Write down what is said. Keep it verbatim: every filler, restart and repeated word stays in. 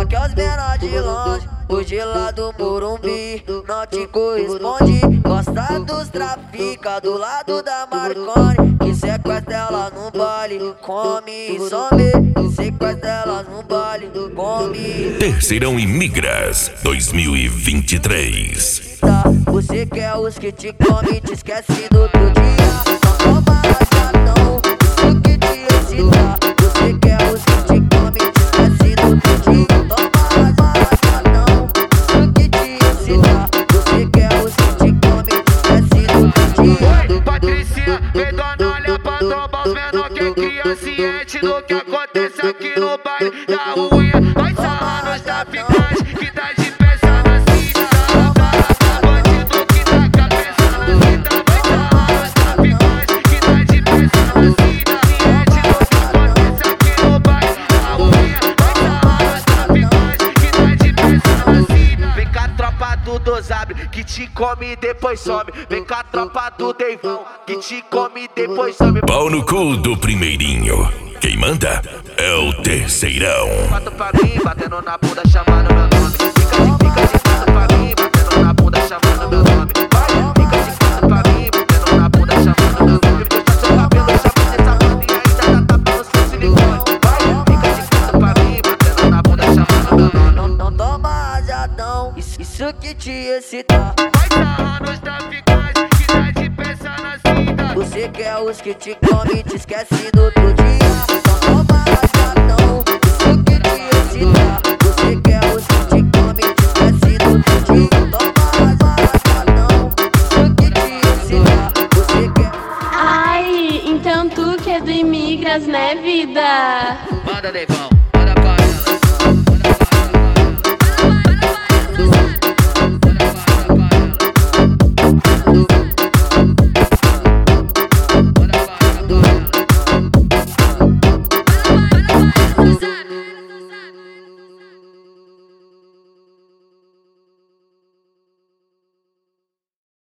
Ela quer os menores de longe, os de lá do Morumbi não te corresponde. Gosta dos trafica do lado da Marconi, que sequestra ela no baile, come e some. Que sequestra ela no baile, come. Terceirão e Migras dois mil e vinte e três. Tá, você quer os que te come, te esquece do outro dia. Não toma rajadão, isso que te excita. Você quer os que te come, te esquece do outro dia. Toma rajadão, isso que te excita. Você quer os que te come, te esquece do outro dia. Oi, Patricinha, vem dona, olha pra trombar os menor que é cria ciente do que acontece aqui no baile da ruinha. Vai sarrar nos traficantes que tá de peça na cinta. Barra bandido que tá com a peça na cinta. Vai sarrar nos traficantes que tá de peça na cinta. Ciente do que acontece aqui no baile da ruinha. Vai sarrar nos traficantes que tá de peça na cinta. Vem cá, tropa do Dosabre que te come e depois some. Vem cá, tropa do Deivão que te come e depois some. Pau no cu do primeirinho. Quem manda é o Terceirão. Bato pra mim, batendo na bunda, chamando meu nome. Fica de, fica de quatro pra mim, batendo na bunda, chamando meu nome. Vai, fica de quatro pra mim, batendo na bunda, chamando meu nome. Puxa seu cabelo, chama de safado e ainda tá tapando seu silicone. Vai, fica de quatro pra mim, batendo na bunda, chamando meu nome. Não, não toma rajadão, isso, isso que te excita. Vai sarrar nos traficantes que tá de peça na cinta. Você quer os que te come, te esquece do outro dia. Não toma rajadão, isso que te excita. Você quer os que te come, te esquece do outro dia. Toma rajadão, isso que te excita. Você quer. Ai, então tu que é do Imigras, né, vida? Manda, Deivão.